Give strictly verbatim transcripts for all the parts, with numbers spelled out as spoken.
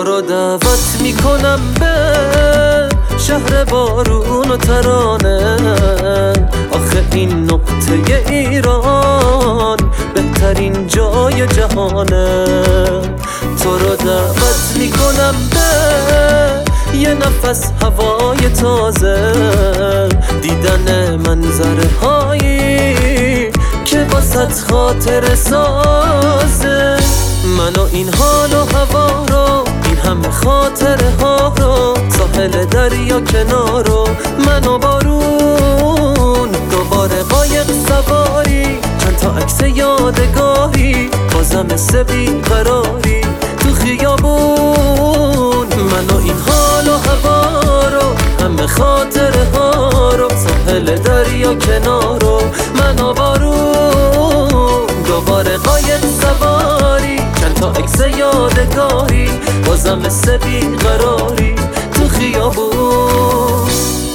تو رو دعوت میکنم به شهر بارون و ترانه. آخه این نقطه ایران بهترین جای جهانه. تو رو دعوت میکنم به یه نفس هوای تازه، دیدن منظره هایی که واسه خاطر سازه. من و این حال و هوا رو، این همه خاطره ها رو، ساحل دریا کنارو، من و بارون، دوباره قایق سواری، چند تا عکس یادگاری، بازم مثل بیقراری تو خیابون. من و این حال و هوا رو، همه خاطره ها رو، ساحل دریا کنارو، من و بارون، دوباره قایق سواری، چند تا عکس یادگاری، بازم مثل بیقراری تو خیابون.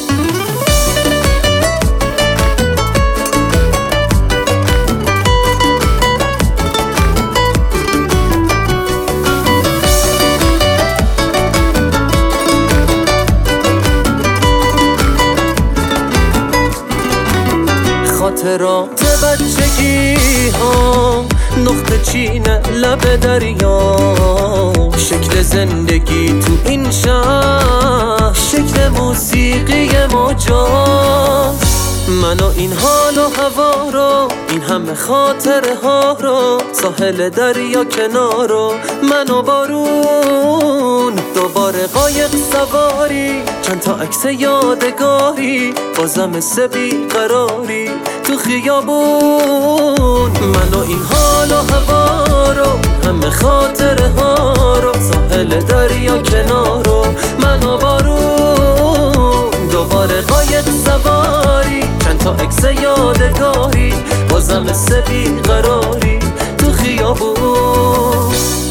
خاطرات بچگی ها، نقطه چین لب دریا، شکل زندگی تو این شهر، شکل موسیقی مجاز. من و این حال و هوا رو، این همه خاطره ها رو، ساحل دریا کنارو، من و بارون، دوباره قایق سواری، چند تا عکس یادگاری، بازم مثل بیقراری تو خیابون. من و این حال و هوا رو، همه خاطره ها رو، ساحل دریا کنارو، من و بارون، دوباره قایق سواری، چند تا عکس یادگاری، بازم مثل بیقراری تو خیابون.